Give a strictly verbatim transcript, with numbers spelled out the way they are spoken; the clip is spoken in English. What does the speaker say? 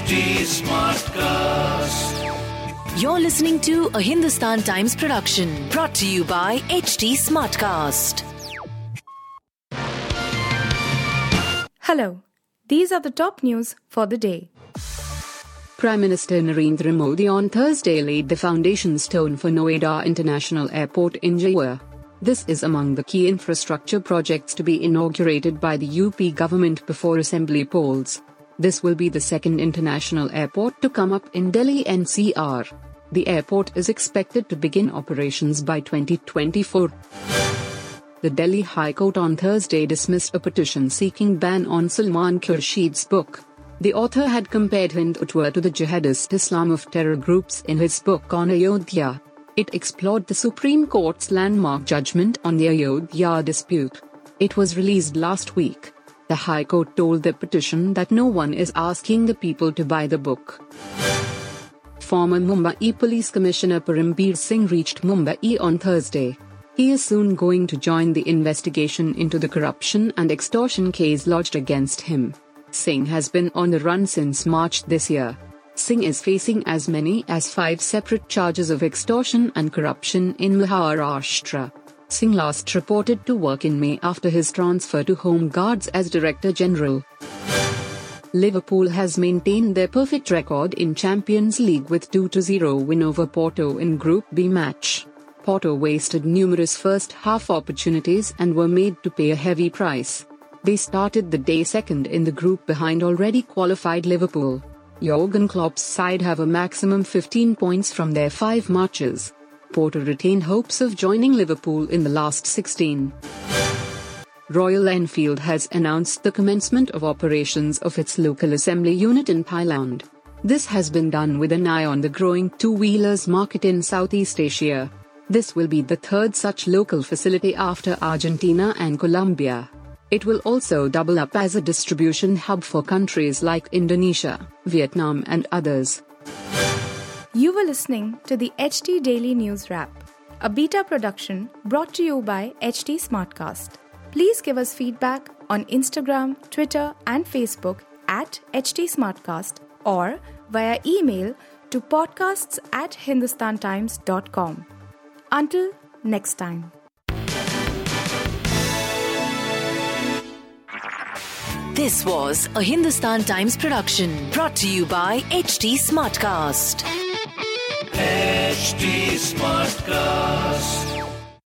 H T Smartcast. You're listening to a Hindustan Times production brought to you by H T Smartcast. Hello, these are the top news for the day. Prime Minister Narendra Modi on Thursday laid the foundation stone for Noida International Airport in Jaipur. This is among the key infrastructure projects to be inaugurated by the U P government before assembly polls. This will be the second international airport to come up in Delhi N C R. The airport is expected to begin operations by twenty twenty-four. The Delhi High Court on Thursday dismissed a petition seeking ban on Salman Khurshid's book. The author had compared Hindutva to the jihadist Islam of terror groups in his book on Ayodhya. It explored the Supreme Court's landmark judgment on the Ayodhya dispute. It was released last week. The High Court told the petition that no one is asking the people to buy the book. Former Mumbai Police Commissioner Parambir Singh reached Mumbai on Thursday. He is soon going to join the investigation into the corruption and extortion case lodged against him. Singh has been on the run since March this year. Singh is facing as many as five separate charges of extortion and corruption in Maharashtra. Singh last reported to work in May after his transfer to Home Guards as Director General. Liverpool has maintained their perfect record in Champions League with two to zero win over Porto in Group B match. Porto wasted numerous first-half opportunities and were made to pay a heavy price. They started the day second in the group behind already qualified Liverpool. Jurgen Klopp's side have a maximum fifteen points from their five matches. Porto retain hopes of joining Liverpool in the last sixteen. Royal Enfield has announced the commencement of operations of its local assembly unit in Thailand. This has been done with an eye on the growing two-wheelers market in Southeast Asia. This will be the third such local facility after Argentina and Colombia. It will also double up as a distribution hub for countries like Indonesia, Vietnam and others. You were listening to the H T Daily News Wrap, a beta production brought to you by H T Smartcast. Please give us feedback on Instagram, Twitter and Facebook at H T Smartcast or via email to podcasts at hindustantimes dot com. Until next time. This was a Hindustan Times production brought to you by H T Smartcast. H T Smartcast.